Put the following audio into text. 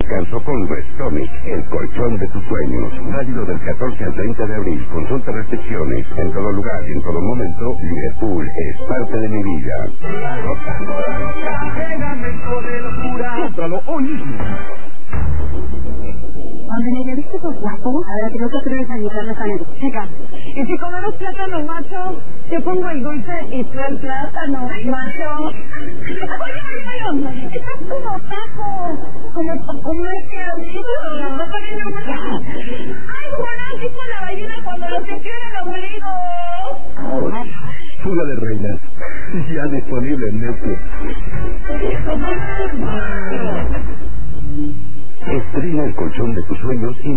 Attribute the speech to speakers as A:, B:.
A: descanso con Restonic, el colchón de tus sueños. Válido del 14 al 30 de abril. Consulta restricciones. En todo lugar y en todo momento, Liverpool es parte de mi vida. Cómpralo hoy mismo.
B: Cuando me viste por guapo, ahora creo que atreves a quitarle sangre.
C: Chica, y si comemos plátano macho, yo pongo el dulce y tú el plátano macho. Oye, estás como taco, como este abuelo, no parece una... ¡Ay, Juan, dijo la ballena cuando lo sintió en el ombligo!
A: Fuga de reinas, ya disponible en Netflix. Estrena el colchón de tus sueños y